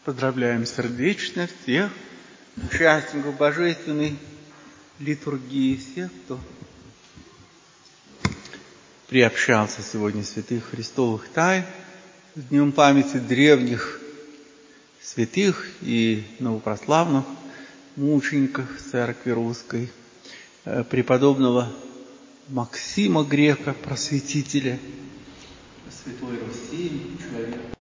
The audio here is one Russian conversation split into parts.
Поздравляем сердечно всех участников Божественной литургии, всех, кто приобщался сегодня святых христовых тайн, с Днем памяти древних святых и новопрославных мучеников Церкви Русской, преподобного Максима Грека, просветителя Святой Руси, человека,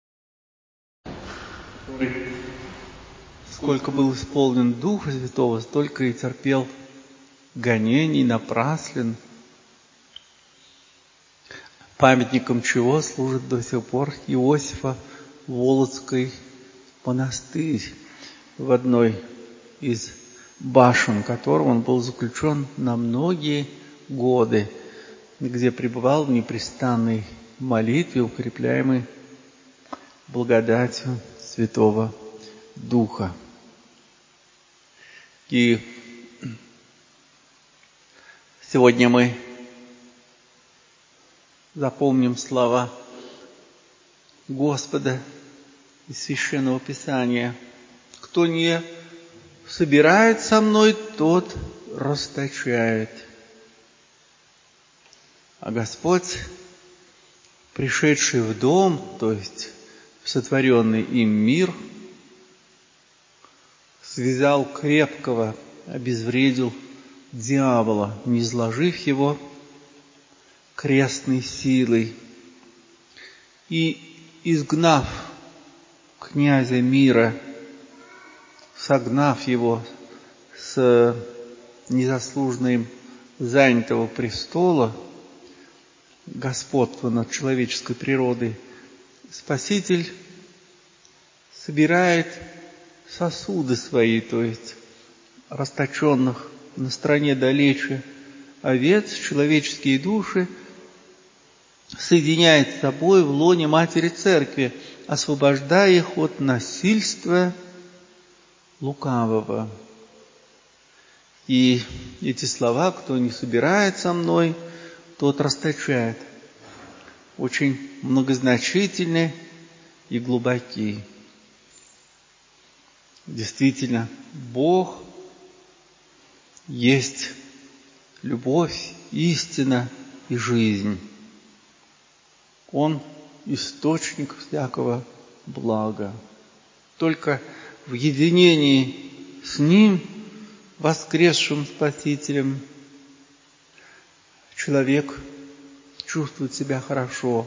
который сколько был исполнен Духа Святого, столько и терпел гонений напраслен, памятником чего служит до сих пор Иосифа Волоцкий монастырь, в одной из башен которого он был заключен на многие годы, где пребывал в непрестанной молитве, укрепляемой благодатью Святого Духа. И сегодня мы запомним слова Господа из Священного Писания: «Кто не собирает со мной, тот расточает». А Господь, пришедший в дом, то есть в сотворенный им мир, связал крепкого, обезвредил дьявола, низложив его крестной силой, и, изгнав князя мира, согнав его с незаслуженно им занятого престола, господства над человеческой природой, Спаситель собирает сосуды свои, то есть расточенных на стороне далече овец, человеческие души, соединяет с собой в лоне Матери Церкви, освобождая их от насильства лукавого. И эти слова: «Кто не собирает со мной, тот расточает», очень многозначительны и глубоки. Действительно, Бог есть любовь, истина и жизнь. Он источник всякого блага. Только в единении с Ним, воскресшим Спасителем, человек чувствует себя хорошо.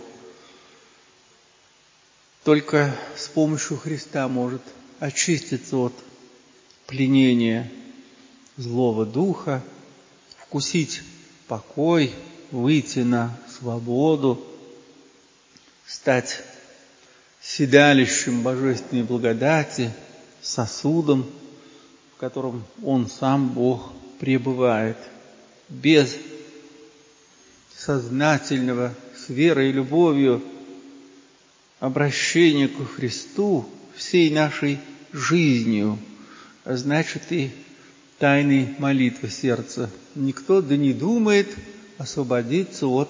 Только с помощью Христа может очиститься от пленения злого духа, вкусить покой, выйти на свободу, стать седалищем божественной благодати, сосудом, в котором Он сам, Бог, пребывает. Без сознательного, с верой и любовью обращения ко Христу всей нашей жизнью, а значит и тайной молитвы сердца, никто да не думает освободиться от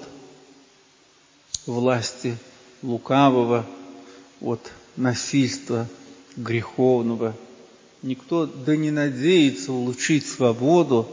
власти лукавого, от насильства греховного. Никто да не надеется улучшить свободу,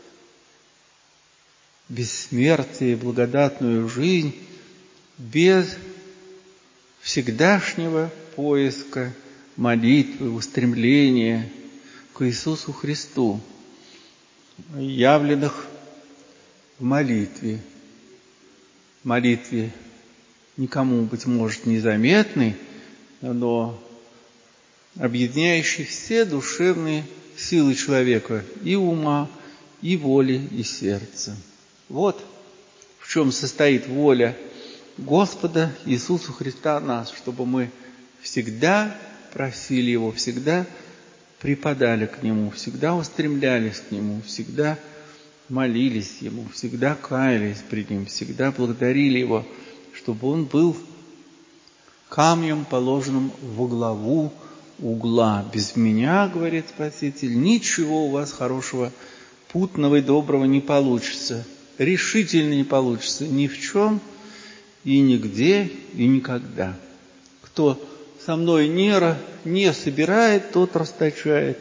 бессмертие и благодатную жизнь без всегдашнего поиска, молитвы, устремления к Иисусу Христу, явленных в молитве. Молитве никому, быть может, незаметной, но объединяющей все душевные силы человека, и ума, и воли, и сердца. Вот в чем состоит воля Господа Иисуса Христа нас, чтобы мы всегда просили Его, всегда припадали к Нему, всегда устремлялись к Нему, всегда молились Ему, всегда каялись пред Ним, всегда благодарили Его, чтобы Он был камнем, положенным во главу угла. «Без меня, — говорит Спаситель, — ничего у вас хорошего, путного и доброго не получится». Решительно не получится ни в чем, и нигде, и никогда. Кто со мной не не собирает, тот расточает.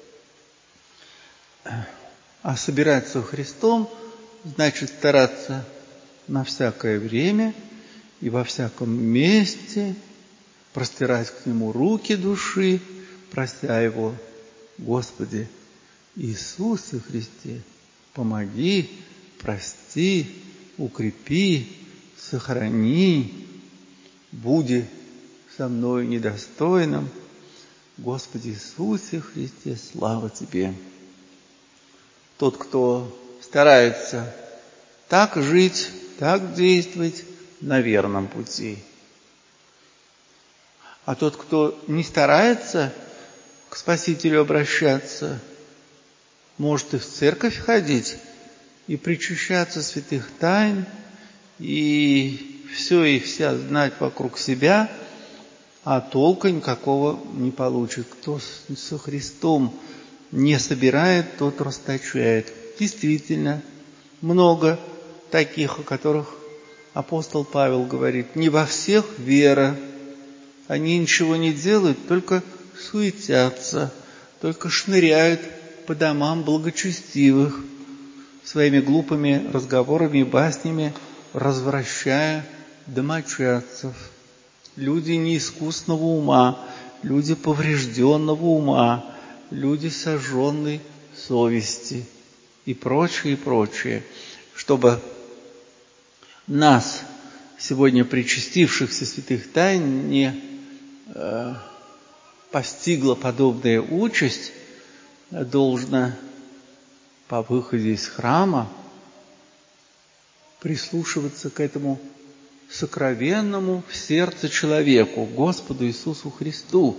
А собирать со Христом значит стараться на всякое время и во всяком месте, простирать к Нему руки души, прося Его: Господи Иисусе Христе, помоги, прости, укрепи, сохрани, буди со мною недостойным. Господи Иисусе Христе, слава Тебе. Тот, кто старается так жить, так действовать, на верном пути. А тот, кто не старается к Спасителю обращаться, может и в церковь ходить, и причащаться святых тайн, и все и вся знать вокруг себя, а толка никакого не получит. Кто со Христом не собирает, тот расточает. Действительно, много таких, о которых апостол Павел говорит: не во всех вера. Они ничего не делают, только суетятся, только шныряют по домам благочестивых, своими глупыми разговорами и баснями развращая домочадцев. Люди неискусного ума, люди поврежденного ума, люди сожженной совести и прочее, и прочее. Чтобы нас, сегодня причастившихся святых тайн, не постигла подобная участь, должно по выходе из храма прислушиваться к этому сокровенному в сердце человеку, Господу Иисусу Христу,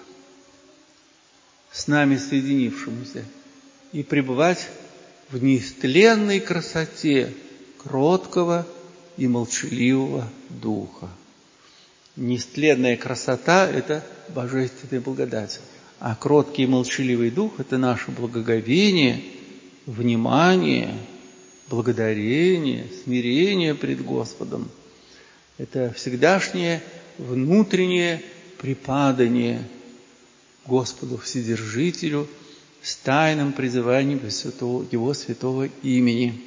с нами соединившемуся, и пребывать в неистленной красоте кроткого и молчаливого Духа. Неистленная красота – это божественная благодать, а кроткий и молчаливый Дух – это наше благоговение, внимание, благодарение, смирение пред Господом. Это всегдашнее внутреннее припадание Господу Вседержителю с тайным призыванием Его святого имени.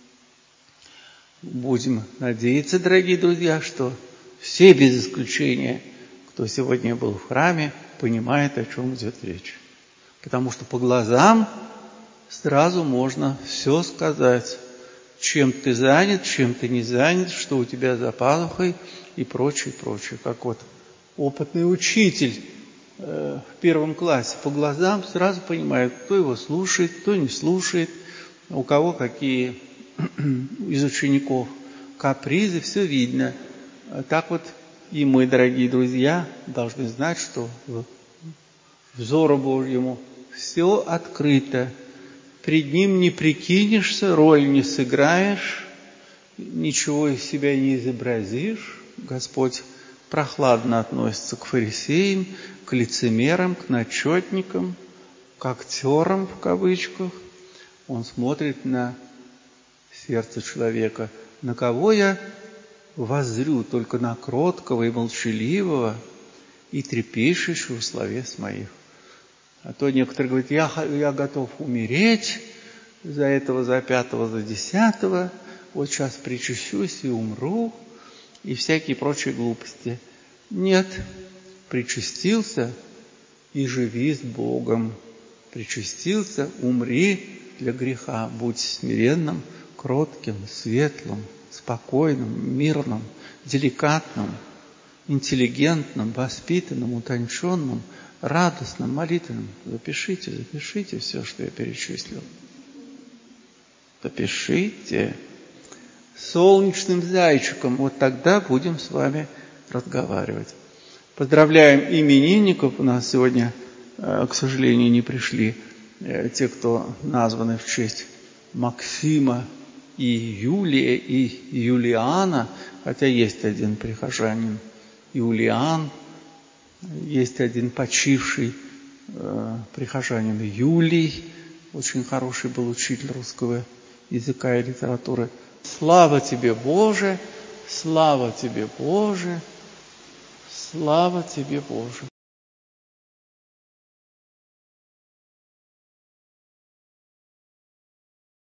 Будем надеяться, дорогие друзья, что все без исключения, кто сегодня был в храме, понимает, о чем идет речь. Потому что по глазам сразу можно все сказать, чем ты занят, чем ты не занят, что у тебя за пазухой и прочее, прочее. Как вот опытный учитель в 1 классе по глазам сразу понимает, кто его слушает, кто не слушает, у кого какие из учеников капризы, все видно. Так вот и мы, дорогие друзья, должны знать, что взору Божьему все открыто. Пред Ним не прикинешься, роль не сыграешь, ничего из себя не изобразишь. Господь прохладно относится к фарисеям, к лицемерам, к начетникам, к актерам в кавычках. Он смотрит на сердце человека. На кого я воззрю? Только на кроткого и молчаливого и трепещущего словес моих. А то некоторые говорят: я готов умереть за этого, за пятого, за десятого, вот сейчас причащусь и умру, и всякие прочие глупости. Нет, причастился и живи с Богом. Причастился, умри для греха, будь смиренным, кротким, светлым, спокойным, мирным, деликатным, интеллигентным, воспитанным, утонченным, радостным, молитвенным. Запишите все, что я перечислил. Запишите. Солнечным зайчиком. Вот тогда будем с вами разговаривать. Поздравляем именинников. У нас сегодня, к сожалению, не пришли те, кто названы в честь Максима и Юлия, и Юлиана, хотя есть один прихожанин Юлиан, есть один почивший прихожанин Юлий, очень хороший был учитель русского языка и литературы. Слава Тебе, Боже! Слава Тебе, Боже! Слава Тебе, Боже!